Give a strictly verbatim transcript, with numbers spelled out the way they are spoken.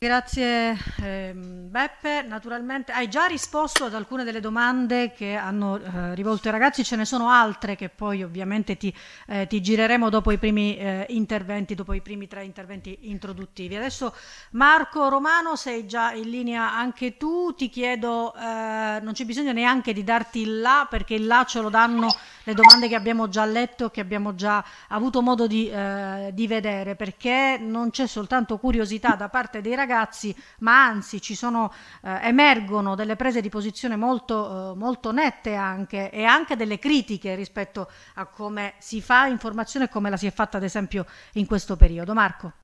Grazie ehm, Beppe, naturalmente hai già risposto ad alcune delle domande che hanno eh, rivolto i ragazzi, ce ne sono altre che poi ovviamente ti, eh, ti gireremo dopo i primi eh, interventi, dopo i primi tre interventi introduttivi. Adesso Marco Romano, sei già in linea anche tu, ti chiedo, eh, non c'è bisogno neanche di darti il là, perché il là ce lo danno le domande che abbiamo già letto, che abbiamo già avuto modo di, eh, di vedere, perché non c'è soltanto curiosità da parte dei ragazzi, ma anzi ci sono, eh, emergono delle prese di posizione molto, eh, molto nette anche, e anche delle critiche rispetto a come si fa informazione e come la si è fatta ad esempio in questo periodo. Marco.